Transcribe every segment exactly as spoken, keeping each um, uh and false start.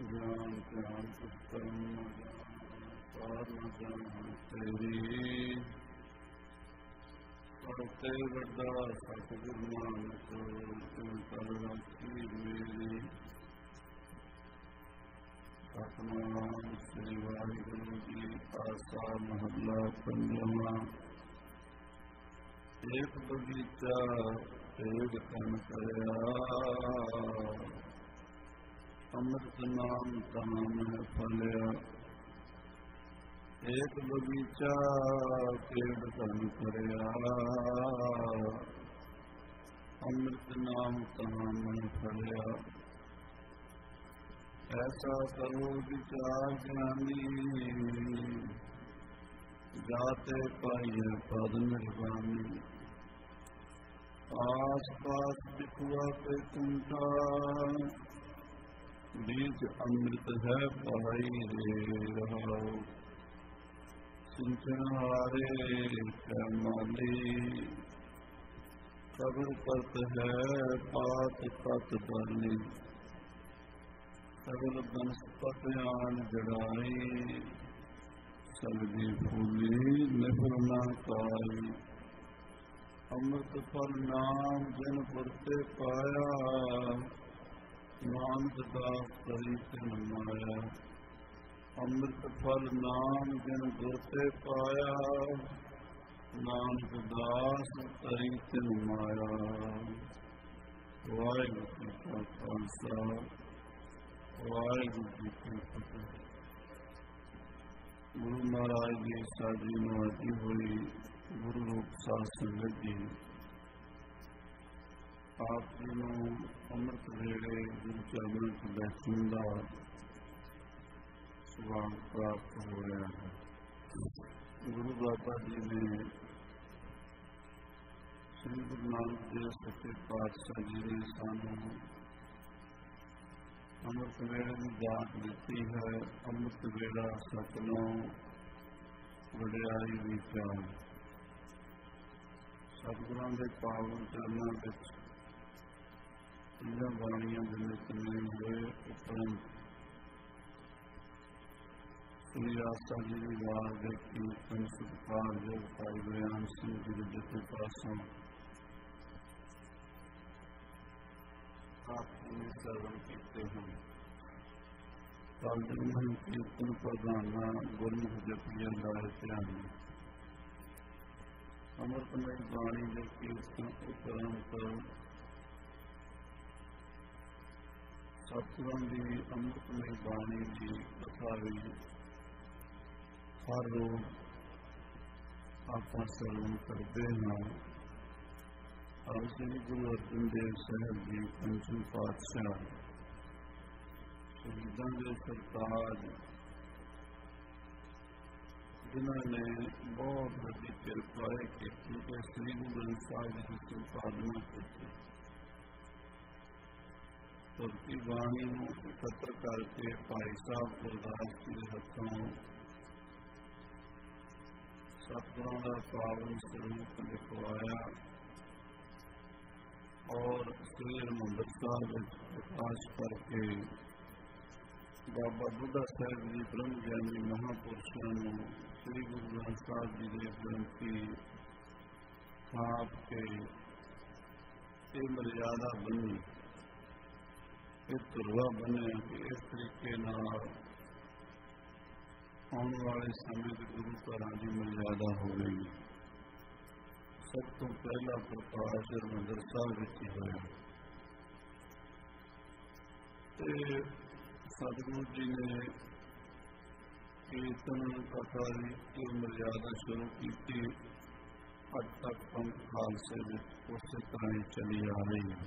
ਗਿਆਨ ਧਿਆਨ ਕਰਮ ਨ ਸਾਰ ਨ ਜਾਣ ਤੇਰੀ ਪੜਤੇ ਵੱਡਾ ਸਤਿਗੁਰ ਨਾਨਕ ਤਿਨ ਕਰ ਰਾਖੀ ਮੇਰੀ। ਸਤਿਨਾਮ ਸ੍ਰੀ ਵਾਹਿਗੁਰੂ ਜੀ। ਆਸਾ ਮਹੱਲਾ ਪੰਜਵਾਂ। ਏਕ ਬਗੀਚਾ ਏਕ ਤਨ ਕਰਿਆ, ਅੰਮ੍ਰਿਤ ਨਾਮ ਤਾਮ ਹੈ ਫਲਿਆ। ਏਕ ਬਗੀਚਾ ਏਕ ਤਨ ਕਰਿਆ, ਅੰਮ੍ਰਿਤ ਨਾਮ ਤਾਮ ਹੈ ਫਲਿਆ। ਐਸਾ ਕਰੋ ਵਿਚਾਰ ਗਿਆਨੀ, ਜਾਤੇ ਪਾਈਐ ਪਦ ਨਿਰਵਾਣੀ। ਆਸ ਪਾਸ ਦਿਖੁਆ ਤੇ ਕੁੰਠਾ, ਬੀਜ ਅੰਮ੍ਰਿਤ ਹੈ ਪਾਈ ਰੇ ਰਹਾਉ। ਸਿੰਚਨ ਹਾਰੇ ਕੈ ਮਾਲੀ, ਕਬਰ ਪਰਤ ਹੈ ਪਾਤ ਪਤ ਬਾਲੀ। ਸਗਲ ਬਨਸਪਤ ਆਨ ਜੜਾਈ, ਸਗਦੀ ਫੂਲੀ ਨਿਫਰ ਨਾ ਪਾਈ। ਅੰਮ੍ਰਿਤ ਫਲ ਨਾਮ ਜਿਨ ਪੁਰਤੇ ਪਾਇਆ, ਨਾਨਕ ਦਾਸ ਕਰੀ ਤਿਨ ਮਾਇਆ। ਅੰਮ੍ਰਿਤ ਫਲ ਨਾਮ ਜਿਨ ਪੁਰਤੇ ਪਾਇਆ, ਨਾਨਕ ਦਾਸ ਕਰੀ ਤਿਨ ਮਾਇਆ। ਵਾਹਿਗੁਰੂ ਜੀ ਕਾ ਖਾਲਸਾ, ਵਾਹਿਗੁਰੂ ਜੀ ਕੀ ਫਤਿਹ। ਗੁਰੂ ਮਹਾਰਾਜ ਦੀ ਸਾਜੀ ਨੂੰ ਅਤੀ ਹੋਈ ਗੁਰੂ ਰੂਪ ਸਾਧ ਸੰਗਤ ਜੀ, ਆਪ ਜੀ ਨੂੰ ਅੰਮ੍ਰਿਤ ਵੇਲੇ ਗੁਰੂ ਚਰਨਾਂ ਚ ਬੈਠਣ ਦਾ ਸੁਭਾਗ ਪ੍ਰਾਪਤ ਹੋ ਰਿਹਾ ਹੈ। ਗੁਰੂ ਬਾਬਾ ਜੀ ਨੇ, ਸ੍ਰੀ ਗੁਰੂ ਨਾਨਕ ਦੇਵ ਸੱਚੇ ਪਾਤਸ਼ਾਹ ਜੀ ਨੇ ਸਾਨੂੰ ਅੰਮ੍ਰਿਤ ਵੇਲੇ ਦੀ ਦਾਤ ਦਿੱਤੀ ਹੈ। ਅੰਮ੍ਰਿਤ ਵੇਲਾ ਸਤਿਨਾਮ ਵਡਿਆਈ ਵਿਚਾਰ। ਸਤਿਗੁਰਾਂ ਦੇ ਪਾਵਨ ਚਰਨਾਂ ਵਿੱਚ ਇਹਨਾਂ ਬਾਣੀਆਂ ਦੇ ਨਿਤਨੇਮ ਹੋਏ ਉਪਰੰਤ ਸ੍ਰੀ ਆਸਾ ਜੀ ਦੀ ਵਾਰ ਦੇ ਕੀਰਤਨ ਸਤਿਕਾਰਯੋਗ ਭਾਈ ਬਿਆਨ ਸਿੰਘ ਜੀ ਦੇ ਜਥੇ ਪਾਸੋਂ ਆਪ ਜੀ ਨੇ ਸਰਵਣ ਕੀਤੇ ਹਨ। ਕੱਲ੍ਹ ਦਿਨ ਮਨ ਕੀਰਤਨ ਪ੍ਰਧਾਨਾ ਗੁਰਮੁਖ ਜਪੀਆਂ ਦਾ ਧਿਆਨ। ਅੰਮ੍ਰਿਤਮਈ ਬਾਣੀ ਦੇ ਕੀਰਤਨ ਉਪਰੰਤ ਸਤਿਗੁਰਾਂ ਦੀ ਅੰਮ੍ਰਿਤਮਈ ਬਾਣੀ ਦੀ ਕਥਾ ਵੀ ਹਰ ਰੋਜ਼ ਆਪਾਂ ਸਰਵਣ ਕਰਦੇ ਹਾਂ। ਔਰ ਸ੍ਰੀ ਗੁਰੂ ਅਰਜਨ ਦੇਵ ਸਾਹਿਬ ਜੀ ਪੰਚਮ ਪਾਤਸ਼ਾਹ, ਸ਼ਹੀਦਾਂ ਦੇ ਸਰਤਾਜ, ਜਿਨ੍ਹਾਂ ਨੇ ਬਹੁਤ ਵੱਡੀ ਕਿਰਪਾ ਕੀਤੀ ਕਿ ਸ੍ਰੀ ਗੁਰੂ ਗ੍ਰੰਥ ਸਾਹਿਬ ਦੀ ਸੰਪਾਦਨਾ ਕੀਤੀ। ਧਰਤੀ ਬਾਣੀ ਨੂੰ ਇਕੱਤਰ ਕਰਕੇ ਭਾਈ ਸਾਹਿਬ ਗੁਰਦਾਸ ਜੀ ਦੇ ਹੱਥੋਂ ਸਤਿਗੁਰਾਂ ਦਾ ਪਾਵਨ ਸਰੂਪ ਲਿਖਵਾਇਆ ਔਰ ਸ੍ਰੀ ਹਰਿਮੰਦਰ ਸਾਹਿਬ ਵਿੱਚ ਪ੍ਰਕਾਸ਼ ਕਰਕੇ ਬਾਬਾ ਬੁੱਢਾ ਸਾਹਿਬ ਜੀ ਬ੍ਰਹਮ ਗਿਆਨੀ ਮਹਾਂਪੁਰਸ਼ਾਂ ਨੂੰ ਸ੍ਰੀ ਗੁਰੂ ਗ੍ਰੰਥ ਸਾਹਿਬ ਜੀ ਦੇ ਗ੍ਰੰਥੀ ਥਾਪ ਕੇ ਇਹ ਮਰਿਆਦਾ ਬਣੀ, ਇਹ ਧੁਰਵਾ ਬਣਿਆ ਕਿ ਇਸ ਤਰੀਕੇ ਨਾਲ ਆਉਣ ਵਾਲੇ ਸਮੇਂ ਦੇ ਗੁਰੂ ਘਰਾਂ ਦੀ ਮਰਿਆਦਾ ਹੋਵੇਗੀ। ਸਭ ਤੋਂ ਪਹਿਲਾ ਪ੍ਰਕਾਸ਼ ਹਰਿਮੰਦਰ ਸਾਹਿਬ ਵਿੱਚ ਹੀ ਹੋਇਆ ਤੇ ਸਤਿਗੁਰੂ ਜੀ ਨੇ ਕੀਰਤਨ ਕਥਾ ਦੀ ਮਰਿਆਦਾ ਸ਼ੁਰੂ ਕੀਤੀ। ਅੱਜ ਤੱਕ ਪੰਥ ਖਾਲਸੇ ਵਿੱਚ ਉਸੇ ਤਰ੍ਹਾਂ ਹੀ ਚਲੀ ਆ ਰਹੀ ਹੈ।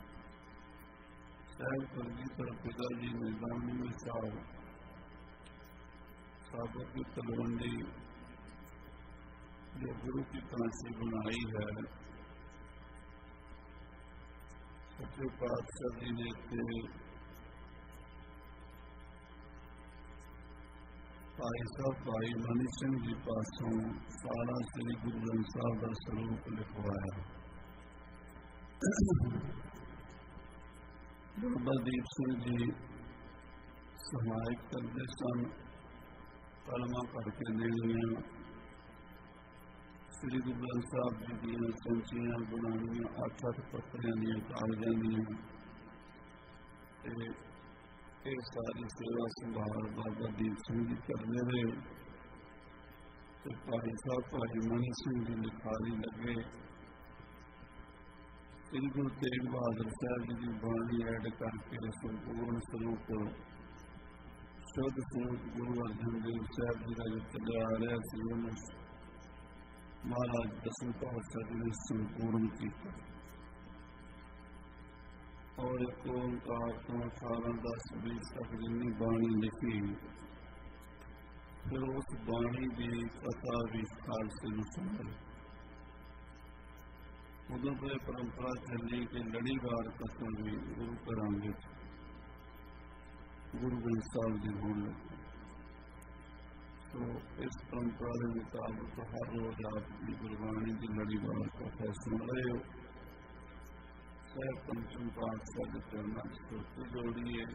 ਸਾਹਿਬ ਕਲਗੀਧਰ ਪਿਤਾ ਜੀ ਨੇ ਦਾਮਨੀ ਸਾਹਿਬ ਸਾਧੂ की तलवंडी जो गुरु की कांसी बनाई है, सच्चे पातशाह जी ने इतने भाई साहब भाई मनी सिंह जी पासों सारा श्री गुरु ग्रंथ साहब का स्वरूप लिखवाया। बाबा दीप सिंह जी ਸਹਾਇਕ ਕਰਦੇ ਸਨ। ਕਲਮਾਂ ਭਰ ਕੇ ਦੇਣੀਆਂ, ਸ੍ਰੀ ਗੁਰੂ ਗ੍ਰੰਥ ਸਾਹਿਬ ਜੀ ਦੀਆਂ ਸੰਚੀਆਂ ਬਣਾਉਣੀਆਂ, ਅੱਠ ਅੱਠ ਪੱਤਰਿਆਂ ਦੀਆਂ ਕਾਗਜ਼ਾਂ ਦੀਆਂ, ਤੇ ਇਹ ਸਾਰੀ ਸੇਵਾ ਸੰਭਾਲ ਬਾਬਾ ਦੀਪ ਸਿੰਘ ਜੀ ਕਰਦੇ ਰਹੇ। ਤੇ ਭਾਈ ਸਾਹਿਬ ਭਾਈ ਮਨੀ ਸਿੰਘ ਜੀ ਲਿਖਾਰੀ ਲੱਗੇ। ਸ੍ਰੀ ਗੁਰੂ ਤੇਗ ਬਹਾਦਰ ਸਾਹਿਬ ਜੀ ਦੀ ਬਾਣੀ ਐਡ ਕਰਕੇ ਸੰਪੂਰਨ ਸਰੂਪ ਸ਼ੁੱਧ ਸਰੂਪ ਗੁਰੂ ਅਰਜਨ ਦੇਵ ਸਾਹਿਬ ਜੀ ਦਾ ਜੋ ਚੱਲਿਆ ਆ ਰਿਹਾ ਸੀ, ਉਹਨੂੰ ਮਹਾਰਾਜ ਦਸਮ ਪਾਤਸ਼ਾਹ ਜੀ ਨੇ ਸੰਪੂਰਨ ਕੀਤਾ। ਔਰ ਇੱਕ ਓਂਕਾਰ ਤੋਂ ਅਠਾਰਾਂ ਦਸ ਵੀਹ ਤੱਕ ਜਿੰਨੀ ਬਾਣੀ ਲਿਖੀ, ਫਿਰ ਉਸ ਬਾਣੀ ਦੀ ਕਥਾ ਵੀ ਖਾਲਸੇ ਨੂੰ ਸੁਣਾਈ। ਉਦੋਂ ਤੋਂ ਇਹ ਪਰੰਪਰਾ ਚੱਲੀ ਕਿ ਲੜੀਵਾਰ ਕਥਾ ਵੀ ਗੁਰੂ ਘਰਾਂ ਵਿੱਚ ਗੁਰੂ ਗ੍ਰੰਥ ਸਾਹਿਬ ਜੀ ਹੋਣ ਲੱਗੇ। ਸੋ ਇਸ ਪਰੰਪਰਾ ਦੇ ਮੁਤਾਬਕ ਹਰ ਰੋਜ਼ ਆਪ ਦੀ ਗੁਰਬਾਣੀ ਦੀ ਲੜੀਵਾਰ ਕਥਾ ਸੁਣ ਰਹੇ ਹੋ। ਸਹਿਬ ਪੰਚਮ ਪਾਠ ਸਾਡੇ ਚਰਨਾਂ ਵਿੱਚ ਸੁਰਤੀ ਜੋੜੀਏ।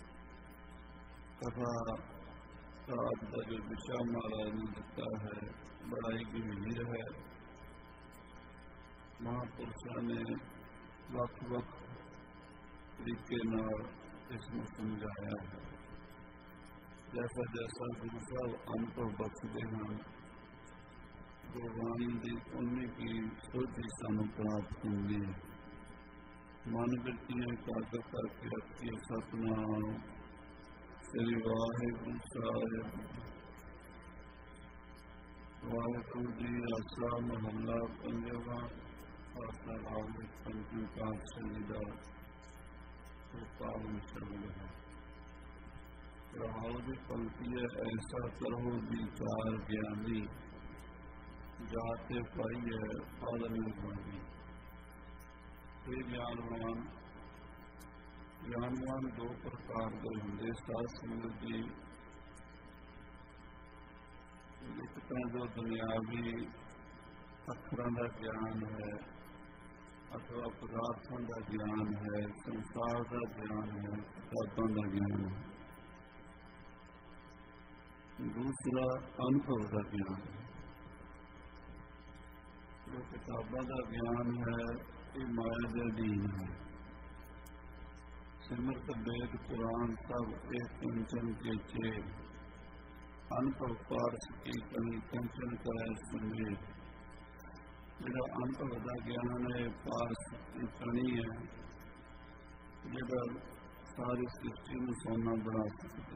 ਕਥਾ ਰਾਤ ਦਾ ਜੋ ਵਿਸ਼ਾ ਮਹਾਰਾਜ ਨੇ ਦਿੱਤਾ ਹੈ, ਬੜਾ ਹੀ ਗੰਭੀਰ ਹੈ। ਮਹਾਂਪੁਰਸ਼ਾਂ ਨੇ ਵੱਖ ਵੱਖ ਤਰੀਕੇ ਨਾਲ ਇਸ ਨੂੰ ਸਮਝਾਇਆ ਹੈ। ਜੈਸਾ ਜੈਸਾ ਗੁਰੂ ਸਾਹਿਬ ਅਨੁਭਵ ਬਖਸ਼ਦੇ ਹਨ, ਗੁਰਬਾਣੀ ਦੀ ਉਨੀ ਕੀ ਸੋਝੀ ਸਾਨੂੰ ਪ੍ਰਾਪਤ ਹੁੰਦੀ ਹੈ। ਮਨ ਬਿਰਤੀਆਂ ਇਕਾਗਰ ਕਰਕੇ ਰੱਖੀਏ ਸਤਿਨਾਮ ਸ੍ਰੀ ਵਾਹਿਗੁਰੂ ਸਾਹਿਬ। ਵਾਹਿਗੁਰੂ ਜੀ ਆਸਾ ਮਹੱਲਾ ਪੰਜਵਾਂ। ਆਸਾ ਰਾਗ ਪੰਚਮ ਪਾਤਸ਼ਾਹ ਜੀ ਦਾ ਪਾਵਨ ਸ਼ਬਦ ਹੈ। ਰਾਗ ਦੀ ਪੰਕਤੀ ਹੈ, ਐਸਾ ਕਰੋ ਵਿਚਾਰ ਗਿਆਨੀ, ਜਾਤੇ ਪਾਈ ਹੈ ਫਲ ਨਿਰਵਾਣੀ। ਇਹ ਗਿਆਨਵਾਨ ਗਿਆਨਵਾਨ ਦੋ ਪ੍ਰਕਾਰ ਦੇ ਹੁੰਦੇ ਸਾਧ ਸੰਗਤ ਜੀ। ਇੱਕ ਤਾਂ ਜੋ ਦੁਨਿਆਵੀ ਅੱਖਰਾਂ ਦਾ ਗਿਆਨ ਹੈ ਅਥਵਾ ਪਦਾਰਥਾਂ ਦਾ ਗਿਆਨ ਹੈ, ਸੰਸਾਰ ਦਾ ਗਿਆਨ ਹੈ, ਕਿਤਾਬਾਂ ਦਾ ਗਿਆਨ ਹੈ। ਦੂਸਰਾ ਅਨੁਭਵ ਦਾ ਗਿਆਨ ਹੈ। ਜੋ ਕਿਤਾਬਾਂ ਦਾ ਗਿਆਨ ਹੈ ਇਹ ਮਾਇਆ ਦੇ ਅਧੀਨ ਹੈ। ਸਿਮਰਤ ਵੇਦ ਪੁਰਾਣ ਸਭ ਇਹ ਕੰਚਨ ਕੇ ਚੇ, ਅਨੁਭਵ ਪਾਰਸ ਕੀ ਕਣੀ ਕੰਚਨ ਕਰੇ ਸੰਗੇ। ਜਿਹੜਾ ਅਨੁਭਵ ਦਾ ਗਿਆਨ ਹੈ ਪਾਰਸ ਦੀ ਕਣੀ ਹੈ, ਜਿਹੜਾ ਸਾਰੀ ਸ੍ਰਿਸ਼ਟੀ ਨੂੰ ਸੋਨਾ ਬਣਾ ਸਕਦਾ।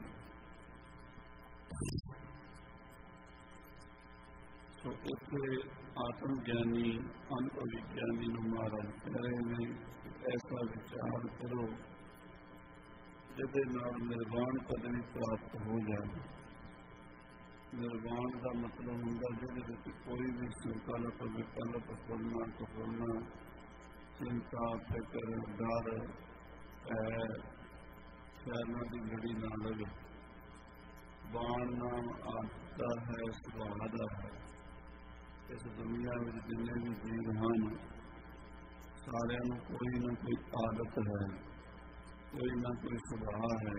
ਸੋ ਇੱਥੇ ਆਤਮ ਗਿਆਨੀ ਅਨੁਭਵੀ ਗਿਆਨੀ ਨੂੰ ਮਹਾਰਾਜ ਕਹਿ ਰਹੇ ਨੇ, ਐਸਾ ਵਿਚਾਰ ਕਰੋ ਜਿਹਦੇ ਨਾਲ ਨਿਰਵਾਣ ਪਦਵੀ ਪ੍ਰਾਪਤ ਹੋ ਜਾਏ। ਨਿਰਵਾਣ ਦਾ ਮਤਲਬ ਹੁੰਦਾ ਜਿਹਦੇ ਵਿੱਚ ਕੋਈ ਵੀ ਸੰਕਲਪ ਵਿਕਲਪ ਫੁਰਨਾ ਕਫੁਰਨਾ, ਚਿੰਤਾ ਫਿਕਰ ਡਰ ਹੈ ਸ਼ਹਿਰਾਂ ਦੀ ਲੜੀ ਨਾ ਲਵੇ। ਬਾਣ ਨਾਮ ਆਦਤਾ ਹੈ, ਸੁਭਾਅ ਦਾ ਹੈ। ਇਸ ਦੁਨੀਆ ਵਿੱਚ ਜਿੰਨੇ ਵੀ ਜੀਵ ਹਨ ਸਾਰਿਆਂ ਨੂੰ ਕੋਈ ਨਾ ਕੋਈ ਆਦਤ ਹੈ, ਕੋਈ ਨਾ ਕੋਈ ਸੁਭਾਅ ਹੈ।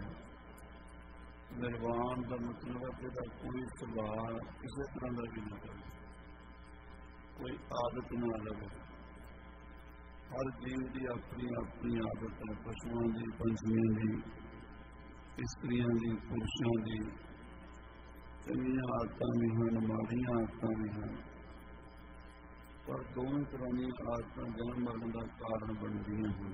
ਨਿਰਵਾਣ ਦਾ ਮਤਲਬ ਹੈ ਜਿਹਦਾ ਕੋਈ ਸੁਭਾਅ ਕਿਸੇ ਤਰ੍ਹਾਂ ਦਾ ਵੀ ਨਾ ਹੋਵੇ, ਕੋਈ ਆਦਤ ਨਾ ਲਵੇ। ਹਰ ਜੀਵ ਦੀ ਆਪਣੀ ਆਪਣੀ ਆਦਤ ਹੈ, ਪਸ਼ੂਆਂ ਦੀ, ਪੰਛੀਆਂ ਦੀ, ਇਸਤਰੀਆਂ ਦੀ, ਪੁਰਸ਼ਾਂ ਦੀ। ਚੰਗੀਆਂ ਆਦਤਾਂ ਵੀ ਹਨ, ਮਾੜੀਆਂ ਆਦਤਾਂ ਵੀ ਹਨ, ਪਰ ਦੋਵੇਂ ਤਰ੍ਹਾਂ ਦੀਆਂ ਆਦਤਾਂ ਜਨਮ ਮਰਨ ਦਾ ਕਾਰਨ ਬਣਦੀਆਂ ਹਨ।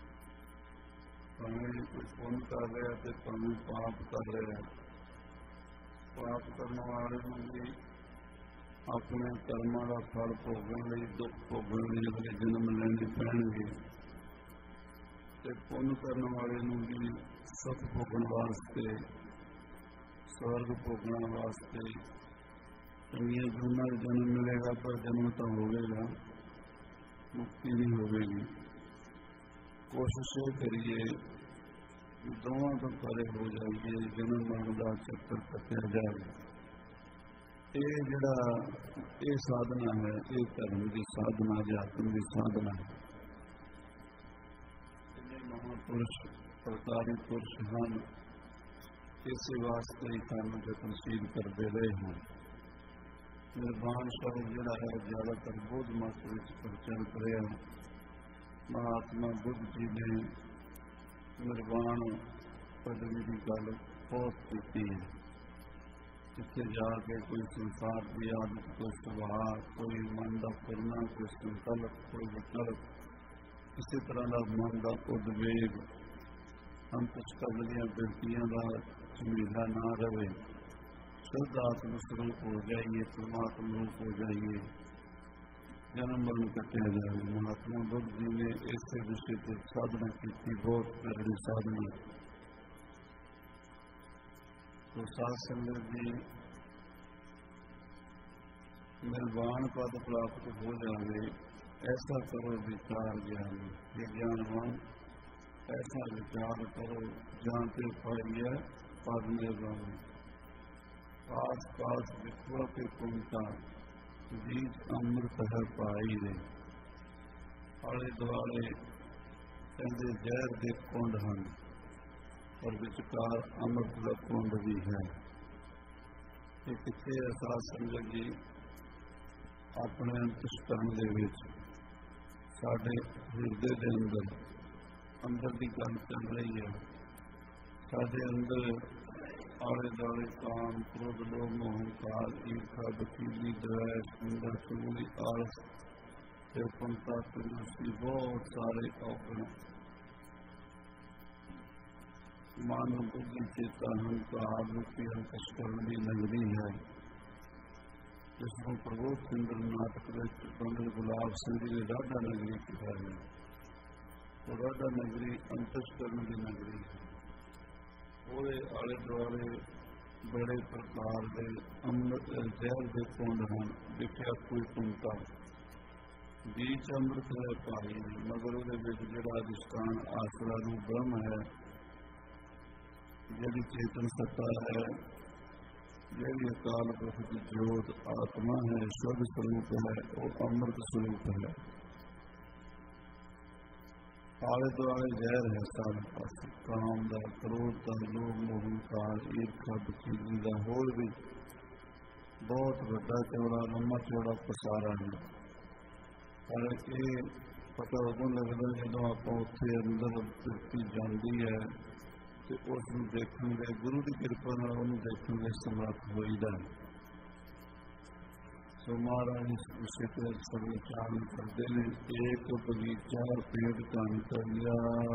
ਭਾਵੇਂ ਕੋਈ ਪੁੰਨ ਕਰ ਰਿਹਾ ਤੇ ਭਾਵੇਂ ਪਾਪ ਕਰ ਰਿਹਾ। ਪਾਪ ਕਰਨ ਵਾਲੇ ਨੂੰ ਵੀ ਆਪਣੇ ਕਰਮਾਂ ਦਾ ਫਲ ਭੋਗਣ ਲਈ, ਦੁੱਖ ਭੋਗਣ ਲਈ ਅਗਲੇ ਜਨਮ ਲੈਣੇ ਪੈਣਗੇ, ਤੇ ਪੁੰਨ ਕਰਨ ਵਾਲੇ ਨੂੰ ਵੀ ਸੁੱਖ ਭੋਗਣ ਵਾਸਤੇ, ਸਵਰਗ ਭੋਗਣ ਵਾਸਤੇ ਚੰਗੀਆਂ ਜੂਨਾਂ ਵਿੱਚ ਜਨਮ ਮਿਲੇਗਾ, ਪਰ ਜਨਮ ਤਾਂ ਹੋਵੇਗਾ, ਮੁਕਤੀ ਨਹੀਂ ਹੋਵੇਗੀ। ਕੋਸ਼ਿਸ਼ ਇਹ ਕਰੀਏ ਕਿ ਦੋਵਾਂ ਤੋਂ ਪਰੇ ਹੋ ਜਾਈਏ, ਜਨਮ ਮਰਨ ਦਾ ਚੱਕਰ ਕੱਟਿਆ ਜਾਵੇ। ਇਹ ਜਿਹੜਾ ਇਹ ਸਾਧਨਾ ਹੈ, ਇਹ ਧਰਮ ਦੀ ਸਾਧਨਾ, ਅਧਿਆਤਮ ਦੀ ਸਾਧਨਾ ਹੈ। ਜਿੰਨੇ ਮਹਾਂਪੁਰਸ਼, ਅਵਤਾਰੀ ਪੁਰਸ਼ ਹਨ, इस वास्ते ही सानू यत्नशील करते रहे हैं। निर्वाण शब्द जोड़ा है ज़्यादातर बुद्ध मत में प्रचलित रहा। महात्मा बुद्ध जी ने निर्वाण पदवी की गल बहुत की है। जिथे जाके कोई संसार की आदत, कोई सुभाव, कोई मन का करना, कोई संकल्प, कोई विकल्प, किसी तरह का मन का उद्वेग, अंतस्करण दी बिरतियां का झमेला ना रहे, शुद्ध आत्म स्वरूप हो जाइए, परमात्मा रूप हो जाइए, जन्म मरण कटिया जाए। महात्मा बुद्ध जी ने इस विषय पर साधना की, बहुत करड़ी साधना। तो साध संगत जी निर्वाण पद प्राप्त हो जाए, ऐसा करो विचार ज्ञान। ये ज्ञानवान ऐसा विचार करो जानते पाइए पद निर्वाण। पास पास विश्व के कुंता बीज अमृत है पाई रे। आले दुआले कहते जहर के कुंड हैं और विचकार अमृत का कुंड भी है। कि कितने एहसास संगत जी अपने अंतस्करण के विच साडे हिरदे के अंदर अंदर की गल चल रही है। साडे अंदर आले दुआले काम, क्रोध, लोभ, मोह, अहंकार, ईर्षा, बखीली, द्वेष, निंदा, चुगली, आलस, तिरपनता, तंदुरुस्ती, बहुत सारे औगण मन, बुद्धि, चेता, अहंकार रूपी अंतस्करण की नगरी है, जिसको प्रबोध सुंदर नाटक पंडित गुलाब सिंह जी ने राधा नगरी कहा है। तो राधा नगरी अंतस्करण की नगरी है। वो आले दुआले बड़े प्रकार के अमृत जहर के कुंड हैं। दिखा कोई कुंता बीच अमृत है पाई, मगर वो जो अधिष्ठान आसरा रूप ब्रह्म है, जी चेतन सत्ता है, जी अकाल पुरख की ज्योत आत्मा है, शुद्ध स्वरूप है, वो अमृत स्वरूप है। आले दुआले जहर है सारे पास, काम का, क्रोध का, लोभ, मोह, अहंकार, ईर्षा, बखीली का, होर भी बहुत बड़ा चौड़ा लंबा चौड़ा पसारा है। पर ये पता उदों लगता जो आप उत्थे अंदर धरती जाती है तो उसमें देखने गए, गुरु की कृपा उन्होंने देखने में समर्थ होईदा। सो महाराज इस विषय पर सब विचार करते हैं। एक बगीचा पेड़ कन करिया,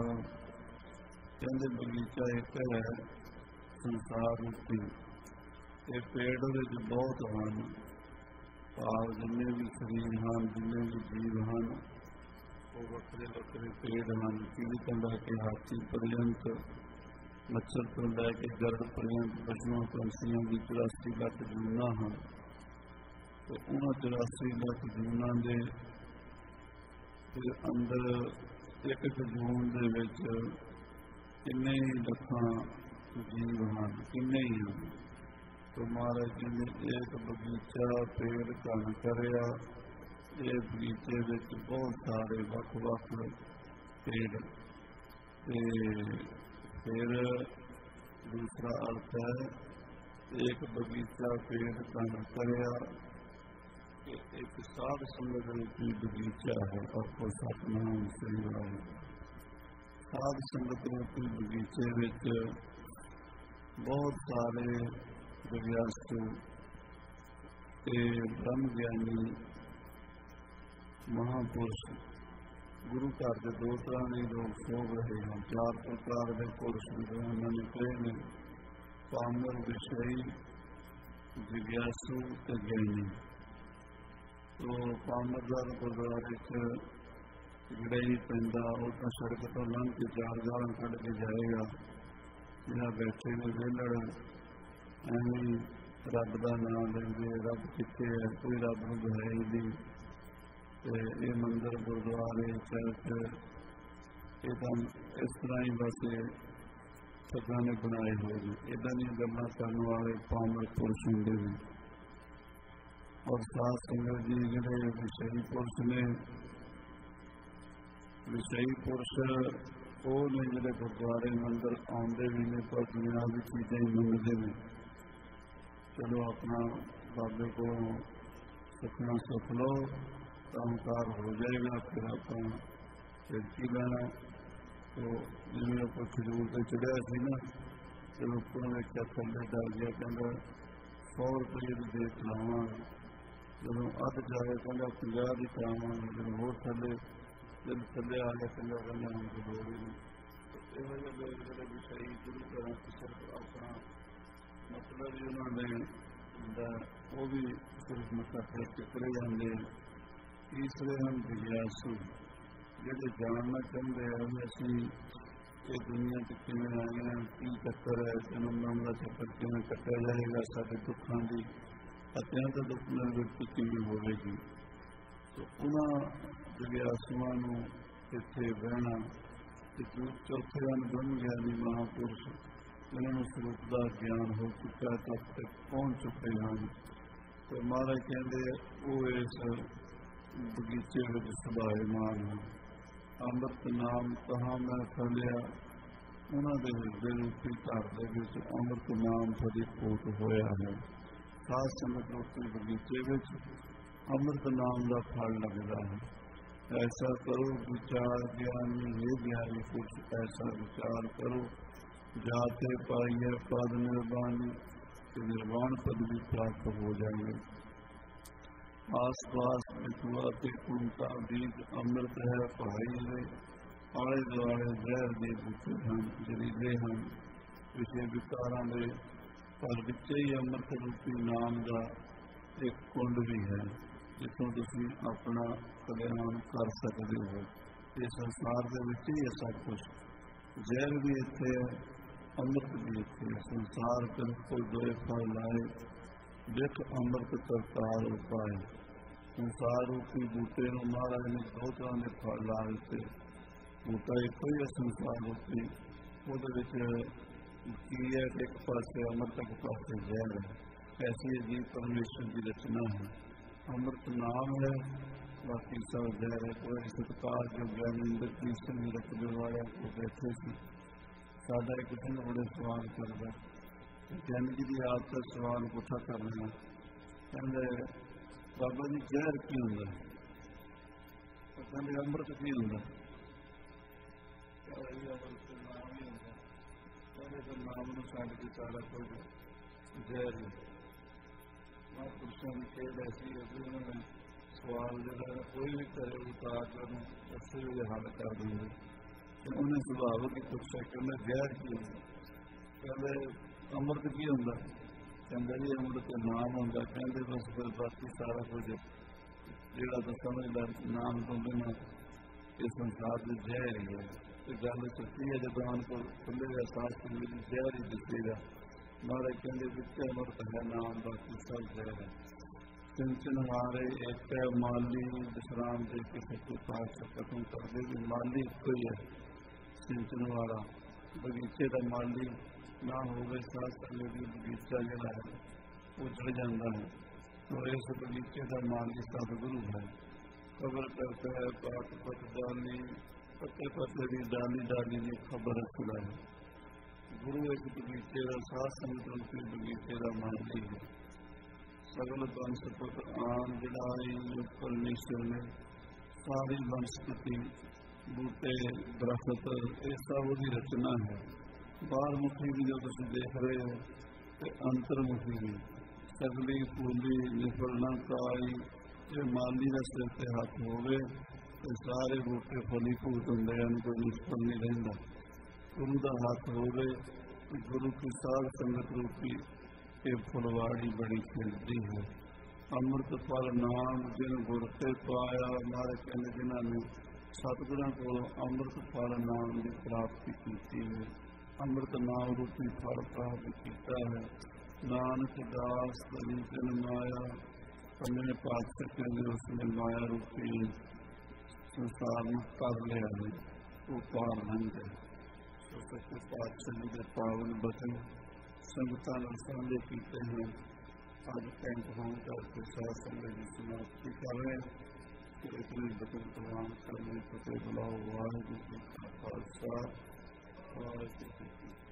कहते बगीचा एक है संसार रूपी, ये पेड़ बहुत हैं, भाव जिन्ने भी शरीर हैं, जिन्ने भी जीव हैं, वो वक्रे वक्रे पेड़ हैं। चिड़ी तो लैके हाथी पर्यंत, मच्छर तो लैके गरड़ पर्यंत, पशुओं पंछियों की चौरासी लख जूना हैं। तो उन्होंने चौरासी लख जूना के अंदर एक एक जून के किन्ने ही लखां जीव हैं, किन्ने ही हैं। तो महाराज जी ने एक बगीचा पेड़ कन करिया। ये बगीचे में बहुत सारे वख वख पेड़। फिर दूसरा अर्थ है एक बगीचा पेड़ कन करिया, एक साध संगत रूपी बगीचा है। आपको सतनाम श्री वाहे। साध संगत रूपी बगीचे में बहुत सारे विद्यार्थी ब्रह्म ज्ञानी महापुरुष गुरु घर के दो तरह के लोग शोभ रहे हैं। चार प्रकार के पुरुष उन्होंने निकले ने, पामर, विषयी, जिज्ञासु ते ज्ञानी। तो पामरदार गुरुद्वारे जड़ा ही पैंदा वो तो सड़क तो लंघ के चार गाल कढ़ के जाएगा। जिन्हें बैठे ने वेलड़ एवं रब का नाम लेंगे, रब कितने है, कोई रब न है ही नहीं। ये मंदिर गुरुद्वारे चर्च इस तरह ही बस ठगा ने बनाए हुए हैं। इदा दी गल्लां करने वाले पामर पुरुष होंगे हैं। और साध संगत जी जिहड़े विषयी पुरुष ने, विषयी पुरुष ਉਹ ਨੇ ਜਿਹੜੇ ਗੁਰਦੁਆਰੇ ਮੰਦਰ ਆਉਂਦੇ ਵੀ ਨੇ ਪਰ ਦੁਨਿਆਵੀ ਚੀਜ਼ਾਂ ਹੀ ਮੰਗਦੇ ਨੇ। ਚਲੋ ਆਪਣਾ ਬਾਬੇ ਕੋਲੋਂ ਸੁਖਣਾ ਸੁੱਖ ਲਓ, ਕੰਮਕਾਰ ਹੋ ਜਾਏਗਾ, ਫਿਰ ਆਪਾਂ ਫਿਰ ਕੀ ਲੈਣਾ। ਉਹ ਜਿਵੇਂ ਆਪਾਂ ਖਜੂਰ 'ਤੇ ਚੜ੍ਹਿਆ ਸੀ ਨਾ, ਤੇ ਉੱਪਰੋਂ ਵੇਖਿਆ ਥੱਲੇ ਡਰ ਗਿਆ, ਕਹਿੰਦਾ ਸੌ ਰੁਪਏ ਦੀ ਦੇ ਲਾਵਾਂਗੇ। ਜਦੋਂ ਅੱਧ ਜਾਏ ਕਹਿੰਦਾ ਪੰਜਾਹ ਦੀ ਕਰਾਵਾਂਗੇ। ਜਦੋਂ ਹੋਰ ਥੱਲੇ ਜਦ ਥੱਲੇ ਆ ਗਿਆ ਕਹਿੰਦਾ ਕਹਿੰਦਾ ਹੁਣ ਕੋਈ ਲੋੜ ਹੀ ਨਹੀਂ। ਇਹੋ ਜਿਹੇ ਲੋਕ ਜਿਹੜੇ ਵੀ ਸਹੀ ਗੁਰੂ ਘਰਾਂ 'ਚ ਸਿਰਫ ਆਪਣਾ ਮਤਲਬ ਹੀ ਉਹਨਾਂ ਨੇ ਹੁੰਦਾ, ਉਹ ਵੀ ਸਿਰਫ ਮੱਥਾ ਟੇਕ ਕੇ ਤੁਰੇ ਜਾਂਦੇ। ਤੀਸਰੇ ਹਨ ਜਿਗਿਆਸੂ, ਜਿਹੜੇ ਜਾਣਨਾ ਚਾਹੁੰਦੇ ਆ ਵੀ ਅਸੀਂ ਇਹ ਦੁਨੀਆ 'ਚ ਕਿਵੇਂ ਆਏ ਹਾਂ, ਕੀ ਚੱਕਰ ਹੈ, ਜਨਮ ਮਰਨ ਦਾ ਚੱਕਰ ਕਿਵੇਂ ਕੱਟਿਆ ਜਾਏਗਾ, ਸਾਡੇ ਦੁੱਖਾਂ ਦੀ ਅਤਿਅੰਤ ਦੁੱਖ ਨਿਵਰਤੀ ਕਿਵੇਂ ਹੋਵੇਗੀ। ਸੋ ਉਹਨਾਂ ਜਿਗਿਆਸੂਆਂ ਨੂੰ ਇੱਥੇ ਬਹਿਣਾ। ਤੇ ਚੌਥੇ ਹਨ ਬ੍ਰਹਮ ਗਿਆਨੀ ਮਹਾਂਪੁਰਸ਼, ਜਿਹਨਾਂ ਨੂੰ ਸਰੂਪ ਦਾ ਗਿਆਨ ਹੋ ਚੁੱਕਾ, ਤੱਕ ਤੱਕ ਪਹੁੰਚ ਚੁੱਕੇ ਹਨ। ਤੇ ਮਹਾਰਾਜ ਕਹਿੰਦੇ ਉਹ ਇਸ ਬਗੀਚੇ ਵਿੱਚ ਸੁਭਾਏਮਾਨ ਹਨ। ਅੰਮ੍ਰਿਤ ਨਾਮ ਕਹਾਂ ਮੈਂ ਫਲਿਆ, ਉਹਨਾਂ ਦੇ ਹਿਰਦੇ ਰੂਪੀ ਘਰ ਦੇ ਵਿੱਚ ਅੰਮ੍ਰਿਤ ਨਾਮ ਫਲੀਭੂਤ ਹੋਇਆ ਹੈ। ਸਾਧ ਸੰਗਤ ਰੂਪੀ ਬਗੀਚੇ ਵਿੱਚ ਅੰਮ੍ਰਿਤ ਨਾਮ ਦਾ ਫਲ ਲੱਗਦਾ ਹੈ। ਐਸਾ ਕਰੋ ਵਿਚਾਰ ਗਿਆਨੀ, ਇਹ ਗਿਆਨੀ ਪੁਰਸ਼ ਐਸਾ ਵਿਚਾਰ ਕਰੋ, ਜਾਤੇ ਪਾਈਏ ਪਦ ਨਿਰਵਾਣੀ, ਤੇ ਨਿਰਵਾਣ ਪਦ ਵੀ ਪ੍ਰਾਪਤ ਹੋ ਜਾਏਗੇ। ਆਸ ਪਾਸ ਬਿਠੂਆ ਤੇ ਕੁੰਤਾ ਬੀਜ ਅੰਮ੍ਰਿਤ ਹੈ ਭਾਈ ਦੇ, ਆਲੇ ਦੁਆਲੇ ਜ਼ਹਿਰ ਦੇ ਬੂਟੇ ਹਨ, ਜ਼ਹਿਰੀਲੇ ਹਨ, ਵਿਸ਼ੇ ਵਿਕਾਰਾਂ ਦੇ, ਪਰ ਵਿੱਚੇ ਹੀ ਅੰਮ੍ਰਿਤ ਰੂਪੀ ਨਾਮ ਦਾ ਇੱਕ ਕੁੰਡ ਵੀ ਹੈ, ਜਿੱਥੋਂ ਤੁਸੀਂ ਆਪਣਾ ਕਲਿਆਣ ਕਰ ਸਕਦੇ ਹੋ। ਇਹ ਸੰਸਾਰ ਦੇ ਵਿੱਚ ਹੀ ਹੈ ਸਭ ਕੁਛ, ਜ਼ਹਿਰ ਵੀ ਇੱਥੇ ਹੈ, ਅੰਮ੍ਰਿਤ ਵੀ ਇੱਥੇ ਹੈ। ਸੰਸਾਰ ਬਿਲਕੁਲ ਦੋਏ ਫਲ ਲਾਏ, ਜਿਤ ਅੰਮ੍ਰਿਤ ਕਰਤਾਰ ਉਪਾਏ। ਸੰਸਾਰ ਰੂਪੀ ਬੂਟੇ ਨੂੰ ਮਹਾਰਾਜ ਨੇ ਦੋ ਤਰ੍ਹਾਂ ਦੇ ਫਲ ਲਾ ਦਿੱਤੇ। ਬੂਟਾ ਇੱਕੋ ਹੀ ਹੈ ਸੰਸਾਰ ਰੂਪੀ, ਉਹਦੇ ਵਿੱਚ ਕੀ ਹੈ, ਇੱਕ ਪਾਸੇ ਅੰਮ੍ਰਿਤ, ਇੱਕ ਪਾਸੇ ਜ਼ਹਿਰ ਹੈ। ਐਸੀ ਅਜੀਬ ਪਰਮੇਸ਼ਰ ਦੀ ਰਚਨਾ ਹੈ। ਅੰਮ੍ਰਿਤ ਨਾਮ ਹੈ, ਬਾਕੀ ਸਭ ਜ਼ਹਿਰ ਹੈ। ਕੋਈ ਸਤਿਕਾਰ ਜੋ ਗਿਆਨਿੰਦਰ ਜੀ ਸਿੰਘ ਰਕਬੇ ਵਾਲਿਆਂ ਕੋਲ ਬੈਠੇ ਸੀ, ਸਾਡਾ ਇੱਕ ਸਿੰਘ ਬੜੇ ਸਵਾਲ ਕਰਦਾ, ਗਿਆਨੀ ਜੀ ਦੀ ਆਦਤ ਸਵਾਲ ਪੁੱਛਾ ਕਰ ਲੈਣਾ। ਕਹਿੰਦੇ ਬਾਬਾ ਜੀ ਜ਼ਹਿਰ ਕੀ ਹੁੰਦਾ? ਕਹਿੰਦੇ ਅੰਮ੍ਰਿਤ ਕੀ ਹੁੰਦਾ? ਅੰਮ੍ਰਿਤ ਨਾਮ ਹੀ ਹੁੰਦਾ। ਕਹਿੰਦੇ ਫਿਰ ਨਾਮ ਨੂੰ ਛੱਡ ਕੇ ਸਾਰਾ ਕੁਝ ਜ਼ਹਿਰ ਹੀ। ਮਹਾਂਪੁਰਸ਼ਾਂ ਦੀ ਖੇਡ ਐਸੀ ਹੈ ਕਿ ਉਹਨਾਂ ਨੇ ਸਵਾਲ ਜਿਹੜਾ ਕੋਈ ਵੀ ਕਰੇ ਉਤਾਰ ਕੇ ਉਹਨੂੰ ਉਸੇ ਵੇਲੇ ਹੱਲ ਕਰ ਦਿੰਦੇ। ਤੇ ਉਹਨੇ ਸੁਭਾਵਿਕ ਹੀ ਪੁੱਛਿਆ, ਕਹਿੰਦਾ ਜ਼ਹਿਰ ਕੀ ਹੁੰਦਾ? ਕਹਿੰਦੇ ਅੰਮ੍ਰਿਤ ਕੀ ਹੁੰਦਾ? ਕਹਿੰਦਾ ਜੀ ਅੰਮ੍ਰਿਤ ਨਾਮ ਹੁੰਦਾ। ਕਹਿੰਦੇ ਬਸ ਫਿਰ ਬਾਕੀ ਸਾਰਾ ਕੁਝ ਜਿਹੜਾ ਤਾਂ ਸਮਝਦਾ ਨਾਮ ਤੋਂ ਬਿਨਾਂ ਇਹ ਸੰਸਾਰ ਦੇ ਜ਼ਹਿਰ ਹੀ ਹੈ। ਤੇ ਗੱਲ ਸੱਚੀ ਹੈ, ਜਦੋਂ ਆਨ ਕੋਲ ਖੁੱਲ੍ਹੇਗਾ ਸਾਹ ਵਿੱਚ ਜ਼ਹਿਰ ਹੀ ਦਿਸੇਗਾ। ਮਹਾਰਾਜ ਕਹਿੰਦੇ ਵਿੱਚ ਅੰਮ੍ਰਿਤ ਹੈ ਨਾਮ, ਬਾਕੀ ਸਭ ਜ਼ਹਿਰ ਹੈ। ਸਿੰਚਨ ਹਾਰੇ ਇੱਕ ਹੈ ਮਾਲੀ, ਵਿਸ਼ਰਾਮ ਦੇ ਕਿਸੇ ਤੋਂ ਪਾਸ ਖਤਮ ਕਰਦੇ ਵੀ ਮਾਲੀ ਇੱਕੋ ਹੀ ਹੈ। ਸਿੰਚਨ ਵਾਲਾ ਬਗੀਚੇ ਦਾ ਮਾਲੀ ਨਾ ਹੋਵੇ, ਸਾਧ ਸੰਗਤ ਦੀ ਬਗੀਚਾ ਜਿਹੜਾ ਹੈ ਉਹ ਜੜ ਜਾਂਦਾ ਹੈ। ਔਰ ਇਸ ਬਗੀਚੇ ਦਾ ਮਾਲੀ ਸਤਿਗੁਰੂ ਹੈ। ਖਬਰ ਕਰਦਾ ਹੈ ਪਾਠ ਪਤ ਡਾਲੀ, ਪੱਤੇ ਪੱਤੇ ਦੀ ਡਾਲੀ ਡਾਲੀ ਦੀ ਖਬਰ ਸੁਣਾਏ। ਗੁਰੂ ਇਸ ਬਗੀਚੇ ਦਾ, ਸਾਧ ਸੰਗਤ ਰੂਪੀ ਬਗੀਚੇ ਦਾ ਮਾਲੀ ਹੈ। ਸਗਲ ਬਨਸਪਤ ਆਮ ਜੜਾਈ, ਪਰਮੇਸ਼ਰ ਨੇ ਸਾਰੀ ਬਨਸਪਤੀ, ਬੂਟੇ, ਦਰਖਤ, ਇਹ ਸਭ ਉਹਦੀ ਰਚਨਾ ਹੈ। ਬਾਹਰ ਮੁਖੀ ਵੀ ਜੋ ਤੁਸੀਂ ਦੇਖ ਰਹੇ ਹੋ, ਤੇ ਅੰਤਰਮੁਖੀ ਵੀ ਸਗਲੀ ਫੂਲੀ ਨਿਫਲਣਾ ਕਾਈ। ਜੇ ਮਾਲੀ ਦਾ ਸਿਰ ਤੇ ਹੱਥ ਹੋਵੇ ਤੇ ਸਾਰੇ ਬੂਟੇ ਫਲੀਭੂਤ ਹੁੰਦੇ ਹਨ, ਕੋਈ ਨਿਸ਼ਫਲ ਨਹੀਂ ਰਹਿੰਦਾ। ਗੁਰੂ ਦਾ ਹੱਥ ਹੋਵੇ ਤੇ ਗੁਰੂ ਕੀ ਸਾਧ ਸੰਗਤ ਰੂਪੀ ਇਹ ਫੁਲਵਾੜੀ ਬੜੀ ਖਿਲਦੀ ਹੈ। ਅੰਮ੍ਰਿਤ ਫਲ ਨਾਮ ਜਿਨ ਗੁਰ ਤੇ ਪਾਇਆ। ਮਾਰੇ ਕਹਿੰਦੇ ਜਿਨ੍ਹਾਂ ਨੇ ਸਤਿਗੁਰਾਂ ਕੋਲੋਂ ਅੰਮ੍ਰਿਤ ਫਲ ਨਾਮ ਦੀ ਪ੍ਰਾਪਤੀ ਕੀਤੀ ਹੈ, ਅੰਮ੍ਰਿਤ ਨਾਮ ਰੂਪੀ ਫਲ ਪ੍ਰਾਪਤ ਕੀਤਾ ਹੈ। ਨਾਨਕ ਦਾਸ ਤਰੀ ਜਨ ਮਾਇਆ, ਪੰਜਵੇਂ ਪਾਤਸ਼ਾਹ ਕਹਿੰਦੇ ਉਸਨੇ ਮਾਇਆ ਰੂਪੀ ਸੰਸਾਰ ਨੂੰ ਕਰ ਲਿਆ ਹੈ, ਉਹ ਪਾਰ ਲੰਘ ਗਏ। ਸੋ ਸੱਚੇ ਪਾਤਸ਼ਾਹ ਜੀ ਦੇ ਪਾਵਨ ਬਚਨ ਸੰਗਤਾਂ ਨਾਲ ਸਾਂਝੇ ਕੀਤੇ ਹਨ। ਅੱਜ ਕੈਂਪ ਹੋਣ ਕਰਕੇ ਸਾਧ ਸੰਗਤ ਦੀ ਸਮਾਪਤੀ ਕਰ ਰਹੇ। ਇਤਨੀ ਬਚਨ ਪ੍ਰਵਾਨ ਕਰਨੇ ਫਤਿਹ ਬੁਲਾਓ। ਵਾਹਿਗੁਰੂ ਜੀ ਕਾ ਖਾਲਸਾ ਵਾਹਿਗੁਰੂ ਜੀ ਕੀ ਫਤਿਹ।